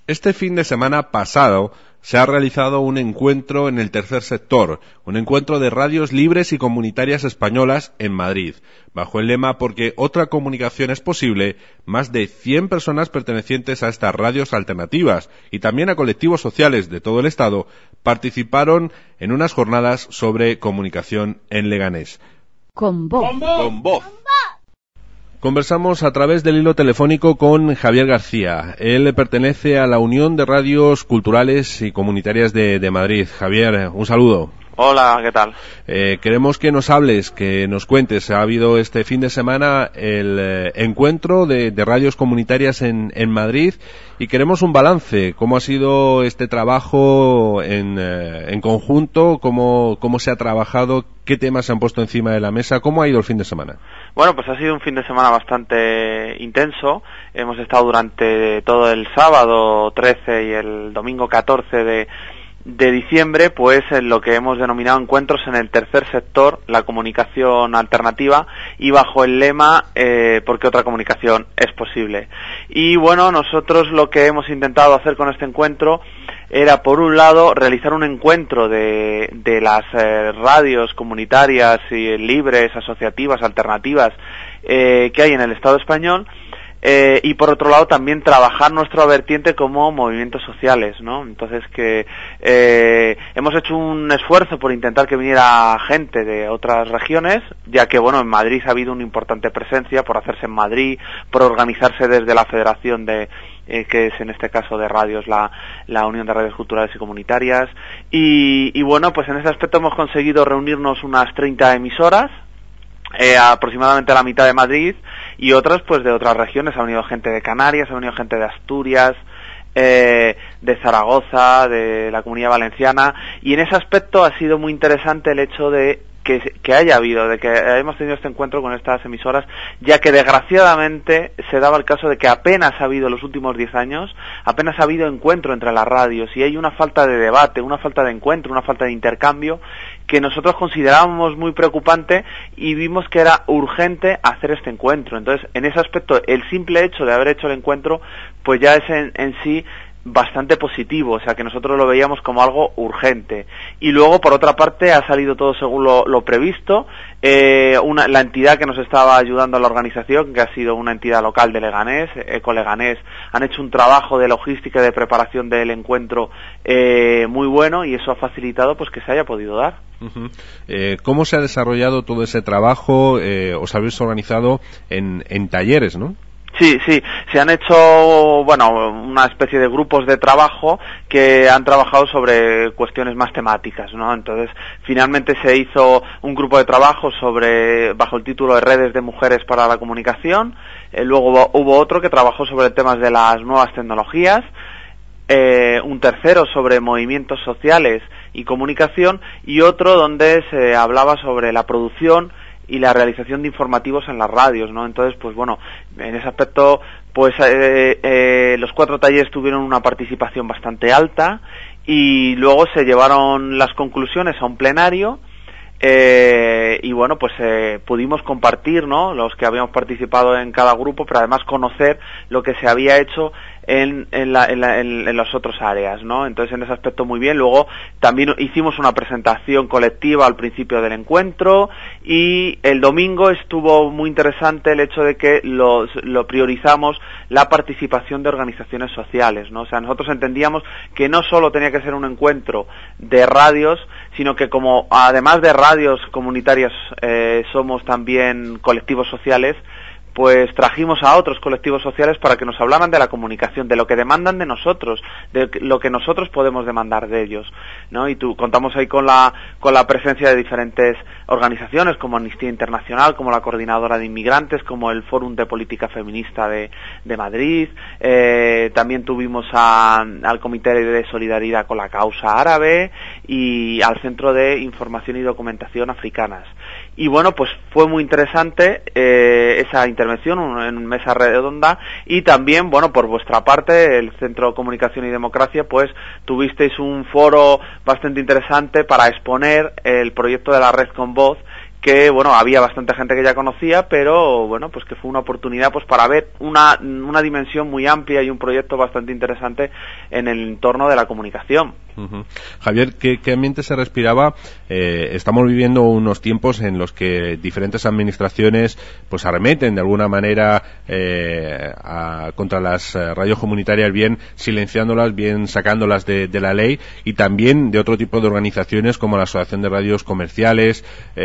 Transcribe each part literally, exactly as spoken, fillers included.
Este fin de semana pasado se ha realizado un encuentro en el tercer sector, un encuentro de radios libres y comunitarias españolas en Madrid. Bajo el lema "Porque otra comunicación es posible", más de cien personas pertenecientes a estas radios alternativas y también a colectivos sociales de todo el Estado participaron en unas jornadas sobre comunicación en leganés. Con voz. Con voz. Con voz. Conversamos a través del hilo telefónico con Javier García. Él pertenece a la Unión de Radios Culturales y Comunitarias de, de Madrid. Javier, un saludo. Hola, ¿qué tal? Eh, queremos que nos hables, que nos cuentes. Ha habido este fin de semana el eh, encuentro de, de radios comunitarias en, en Madrid y queremos un balance. ¿Cómo ha sido este trabajo en, eh, en conjunto? ¿Cómo, cómo se ha trabajado? ¿Qué temas se han puesto encima de la mesa? ¿Cómo ha ido el fin de semana? Bueno, pues ha sido un fin de semana bastante intenso. Hemos estado durante todo el sábado trece y el domingo catorce de... de diciembre, pues en lo que hemos denominado encuentros en el tercer sector, la comunicación alternativa, y bajo el lema eh, porque otra comunicación es posible. Y bueno, nosotros lo que hemos intentado hacer con este encuentro era, por un lado, realizar un encuentro de, de las eh, radios comunitarias y libres, asociativas, alternativas eh, que hay en el Estado español. Eh, y por otro lado también trabajar nuestra vertiente como movimientos sociales, ¿no? Entonces que eh, hemos hecho un esfuerzo por intentar que viniera gente de otras regiones, ya que bueno, en Madrid ha habido una importante presencia por hacerse en Madrid, por organizarse desde la Federación de eh, que es en este caso de radios la, la Unión de Radios Culturales y Comunitarias, y, y bueno, pues en ese aspecto hemos conseguido reunirnos unas treinta emisoras, Eh, aproximadamente a la mitad de Madrid, y otras pues de otras regiones. Ha venido gente de Canarias, ha venido gente de Asturias, eh, de Zaragoza, de la Comunidad Valenciana, y en ese aspecto ha sido muy interesante el hecho de que, que haya habido, de que hemos tenido este encuentro con estas emisoras, ya que desgraciadamente se daba el caso de que apenas ha habido en los últimos diez años, apenas ha habido encuentro entre las radios, y hay una falta de debate, una falta de encuentro, una falta de intercambio, que nosotros considerábamos muy preocupante y vimos que era urgente hacer este encuentro. Entonces, en ese aspecto, el simple hecho de haber hecho el encuentro, pues ya es en, en sí bastante positivo, o sea que nosotros lo veíamos como algo urgente. Y luego, por otra parte, ha salido todo según lo, lo previsto. Eh, una, la entidad que nos estaba ayudando a la organización, que ha sido una entidad local de Leganés, Eco Leganés, han hecho un trabajo de logística y de preparación del encuentro eh, muy bueno, y eso ha facilitado pues que se haya podido dar. Uh-huh. Eh, ¿Cómo se ha desarrollado todo ese trabajo? Eh, os habéis organizado en, en talleres, ¿no? Sí, sí, se han hecho, bueno, una especie de grupos de trabajo que han trabajado sobre cuestiones más temáticas, ¿no? Entonces, finalmente se hizo un grupo de trabajo sobre, bajo el título de Redes de Mujeres para la Comunicación, eh, luego hubo, hubo otro que trabajó sobre temas de las nuevas tecnologías, eh, un tercero sobre movimientos sociales y comunicación, y otro donde se hablaba sobre la producción y la realización de informativos en las radios, ¿no? Entonces, pues bueno, en ese aspecto, pues eh, eh, los cuatro talleres tuvieron una participación bastante alta, y luego se llevaron las conclusiones a un plenario, eh, y bueno, pues eh, pudimos compartir, ¿no?, los que habíamos participado en cada grupo, pero además conocer lo que se había hecho en, en, la, en, la, en, en las otras áreas, ¿no? Entonces, en ese aspecto muy bien. Luego también hicimos una presentación colectiva al principio del encuentro, y el domingo estuvo muy interesante el hecho de que los, lo priorizamos la participación de organizaciones sociales, ¿no? O sea, nosotros entendíamos que no solo tenía que ser un encuentro de radios, sino que como además de radios comunitarias eh, somos también colectivos sociales, pues trajimos a otros colectivos sociales para que nos hablaran de la comunicación, de lo que demandan de nosotros, de lo que nosotros podemos demandar de ellos, ¿no? Y tú, contamos ahí con la con la presencia de diferentes organizaciones como Amnistía Internacional, como la Coordinadora de Inmigrantes, como el Fórum de Política Feminista de, de Madrid, eh, también tuvimos a, al Comité de Solidaridad con la Causa Árabe y al Centro de Información y Documentación Africanas. Y bueno, pues fue muy interesante eh, esa intervención en mesa redonda, y también, bueno, por vuestra parte, el Centro de Comunicación y Democracia, pues tuvisteis un foro bastante interesante para exponer el proyecto de la Red con Voz, que bueno, había bastante gente que ya conocía, pero bueno, pues que fue una oportunidad pues para ver una, una dimensión muy amplia y un proyecto bastante interesante en el entorno de la comunicación. Uh-huh. Javier, ¿qué, qué ambiente se respiraba? Eh, estamos viviendo unos tiempos en los que diferentes administraciones pues arremeten de alguna manera eh, a, contra las radios comunitarias, bien silenciándolas, bien sacándolas de, de la ley, y también de otro tipo de organizaciones como la Asociación de Radios Comerciales,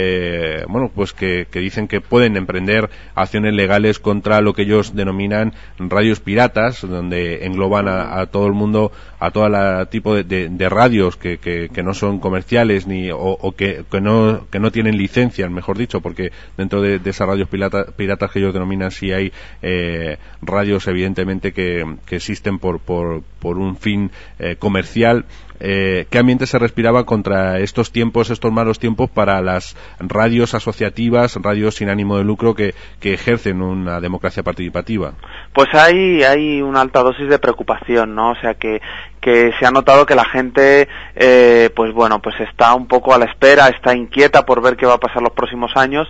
eh, bueno, pues que, que dicen que pueden emprender acciones legales contra lo que ellos denominan radios piratas, donde engloban a, a todo el mundo, a todo la tipo de, de, de radios que, que, que no son comerciales ni o, o que, que no que no tienen licencia, mejor dicho, porque dentro de, de esas radios pirata, piratas que ellos denominan sí hay eh, radios evidentemente que, que existen por por, por un fin eh, comercial. Eh, ¿Qué ambiente se respiraba contra estos tiempos, estos malos tiempos para las radios asociativas, radios sin ánimo de lucro que, que ejercen una democracia participativa? Pues hay, hay una alta dosis de preocupación, ¿no? O sea que, que se ha notado que la gente, eh, pues bueno, pues está un poco a la espera, está inquieta por ver qué va a pasar los próximos años,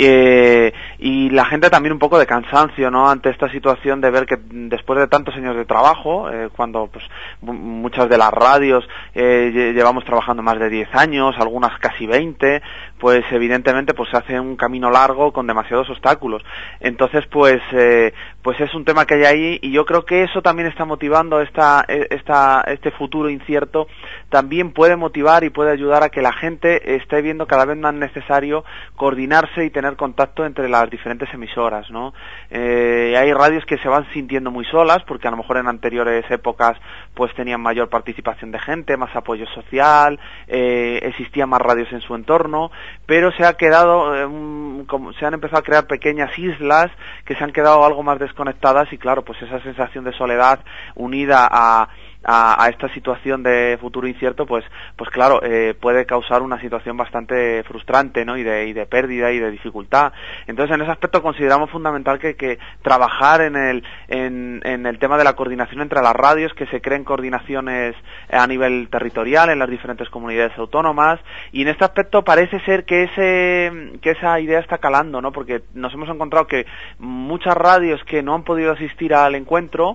eh, y la gente también un poco de cansancio, ¿no? Ante esta situación de ver que después de tantos años de trabajo, eh, cuando pues muchas de las radios eh, llevamos trabajando más de diez años, algunas casi veinte, pues evidentemente pues se hace un camino largo con demasiados obstáculos. Entonces pues eh, pues es un tema que hay ahí, y yo creo que eso también está motivando esta esta este futuro incierto, también puede motivar y puede ayudar a que la gente esté viendo cada vez más necesario coordinarse y tener contacto entre las diferentes emisoras, ¿no? Eh, hay radios que se van sintiendo muy solas porque a lo mejor en anteriores épocas pues tenían mayor participación de gente, más apoyo social, eh, existían más radios en su entorno, pero se ha quedado eh, un, como, se han empezado a crear pequeñas islas que se han quedado algo más desconectadas, y claro, pues esa sensación de soledad unida a A, a esta situación de futuro incierto, pues pues claro, eh, puede causar una situación bastante frustrante, ¿no? Y de, y de pérdida y de dificultad. Entonces, en ese aspecto consideramos fundamental que, que trabajar en el en, en el tema de la coordinación entre las radios, que se creen coordinaciones a nivel territorial en las diferentes comunidades autónomas, y en este aspecto parece ser que ese que esa idea está calando, ¿no? Porque nos hemos encontrado que muchas radios que no han podido asistir al encuentro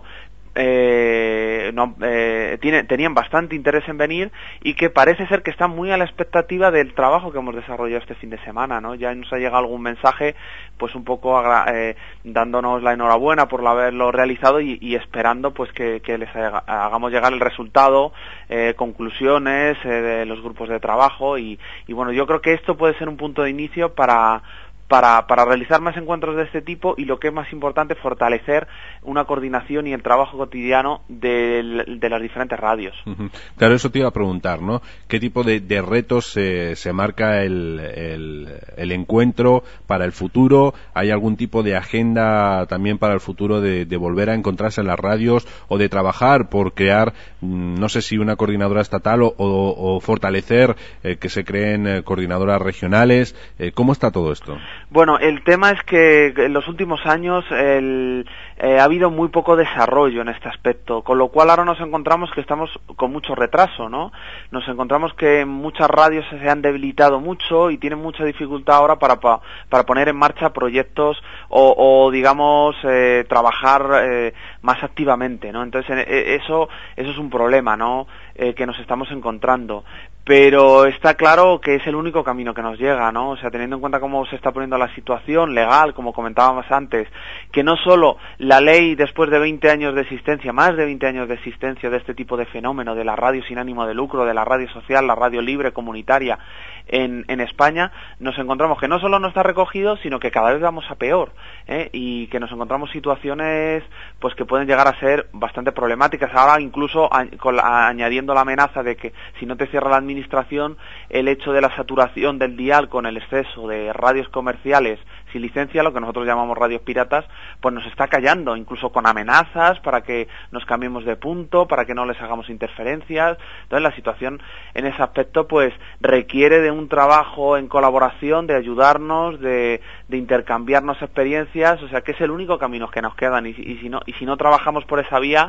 Eh, no, eh, tiene, tenían bastante interés en venir, y que parece ser que están muy a la expectativa del trabajo que hemos desarrollado este fin de semana, ¿no? Ya nos ha llegado algún mensaje pues un poco agra- eh, dándonos la enhorabuena por haberlo realizado, y, y esperando pues que, que les haga, hagamos llegar el resultado, eh, conclusiones eh, de los grupos de trabajo, y, y bueno, yo creo que esto puede ser un punto de inicio para Para, para realizar más encuentros de este tipo, y lo que es más importante, fortalecer una coordinación y el trabajo cotidiano de, de las diferentes radios. Uh-huh. Claro, eso te iba a preguntar, ¿no? ¿Qué tipo de, de retos eh, se marca el, el, el encuentro para el futuro? ¿Hay algún tipo de agenda también para el futuro de, de volver a encontrarse en las radios, o de trabajar por crear, no sé si una coordinadora estatal o, o, o fortalecer eh, que se creen eh, coordinadoras regionales? Eh, ¿Cómo está todo esto? Bueno, el tema es que en los últimos años el, eh, ha habido muy poco desarrollo en este aspecto, con lo cual ahora nos encontramos que estamos con mucho retraso, ¿no? Nos encontramos que muchas radios se han debilitado mucho y tienen mucha dificultad ahora para, para, para poner en marcha proyectos o, o digamos, eh, trabajar eh, más activamente, ¿no? Entonces eh, eso, eso es un problema, ¿no? Eh, que nos estamos encontrando. Pero está claro que es el único camino que nos llega, ¿no? O sea, teniendo en cuenta cómo se está poniendo la situación legal, como comentábamos antes, que no solo la ley, después de veinte años de existencia, más de veinte años de existencia de este tipo de fenómeno, de la radio sin ánimo de lucro, de la radio social, la radio libre, comunitaria, en, en España, nos encontramos que no solo no está recogido, sino que cada vez vamos a peor, ¿eh? Y que nos encontramos situaciones pues que pueden llegar a ser bastante problemáticas. Ahora incluso a, con la, añadiendo la amenaza de que si no te cierra la administración, el hecho de la saturación del dial con el exceso de radios comerciales sin licencia, lo que nosotros llamamos radios piratas, pues nos está callando, incluso con amenazas para que nos cambiemos de punto, para que no les hagamos interferencias. Entonces la situación en ese aspecto pues requiere de un trabajo en colaboración, de ayudarnos, de, de intercambiarnos experiencias, o sea que es el único camino que nos quedan, y, y si no y si no trabajamos por esa vía,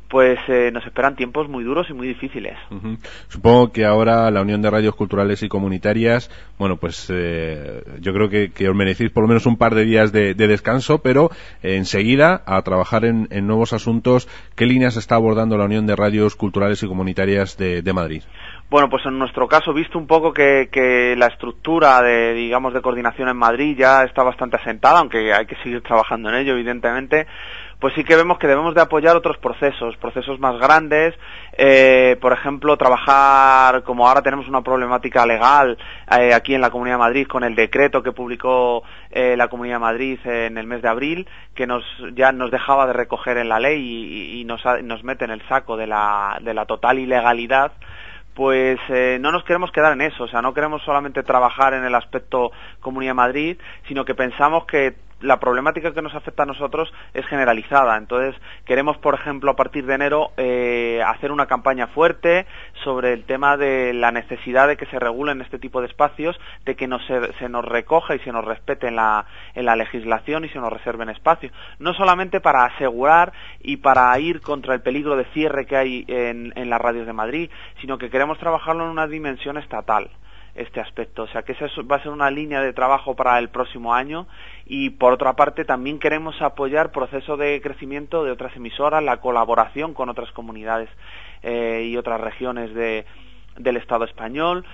pues eh, nos esperan tiempos muy duros y muy difíciles. Uh-huh. Supongo que ahora la Unión de Radios Culturales y Comunitarias, bueno, pues eh, yo creo que, que os merecéis por lo menos un par de días de, de descanso, pero eh, enseguida a trabajar en, en nuevos asuntos. ¿Qué líneas está abordando la Unión de Radios Culturales y Comunitarias de, de Madrid? Bueno, pues en nuestro caso, visto un poco que, que la estructura de, digamos, de coordinación en Madrid ya está bastante asentada, aunque hay que seguir trabajando en ello, evidentemente, pues sí que vemos que debemos de apoyar otros procesos, procesos más grandes, eh, por ejemplo, trabajar, como ahora tenemos una problemática legal eh, aquí en la Comunidad de Madrid con el decreto que publicó eh, la Comunidad de Madrid en el mes de abril, que nos ya nos dejaba de recoger en la ley y, y nos, nos mete en el saco de la, de la total ilegalidad. Pues eh, no nos queremos quedar en eso, o sea, no queremos solamente trabajar en el aspecto Comunidad de Madrid, sino que pensamos que la problemática que nos afecta a nosotros es generalizada. Entonces queremos, por ejemplo, a partir de enero eh, hacer una campaña fuerte sobre el tema de la necesidad de que se regulen este tipo de espacios, de que nos, se, se nos recoja y se nos respete en la, en la legislación y se nos reserven espacios. No solamente para asegurar y para ir contra el peligro de cierre que hay en, en las radios de Madrid, sino que queremos trabajarlo en una dimensión estatal, este aspecto, o sea que esa va a ser una línea de trabajo para el próximo año. Y por otra parte también queremos apoyar proceso de crecimiento de otras emisoras, la colaboración con otras comunidades eh, y otras regiones de, del Estado español,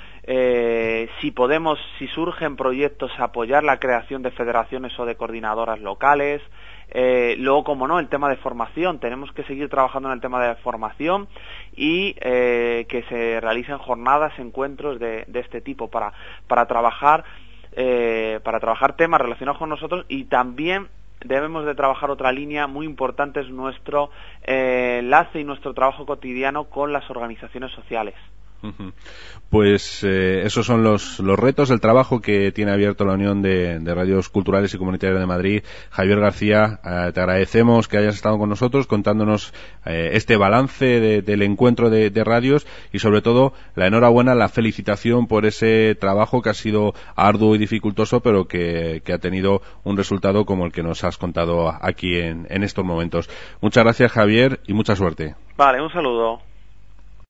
eh, si podemos, si surgen proyectos, apoyar la creación de federaciones o de coordinadoras locales. Eh, luego, como no, el tema de formación, tenemos que seguir trabajando en el tema de formación y eh, que se realicen jornadas, encuentros de, de este tipo para, para trabajar eh, para trabajar temas relacionados con nosotros. Y también debemos de trabajar otra línea muy importante, es nuestro eh, enlace y nuestro trabajo cotidiano con las organizaciones sociales. Pues eh, esos son los, los retos, el trabajo que tiene abierto la Unión de, de Radios Culturales y Comunitarias de Madrid. Javier García, eh, te agradecemos que hayas estado con nosotros contándonos eh, este balance de, del encuentro de, de radios y sobre todo la enhorabuena, la felicitación por ese trabajo que ha sido arduo y dificultoso, pero que, que ha tenido un resultado como el que nos has contado aquí en, en estos momentos. Muchas gracias, Javier, y mucha suerte. Vale, un saludo.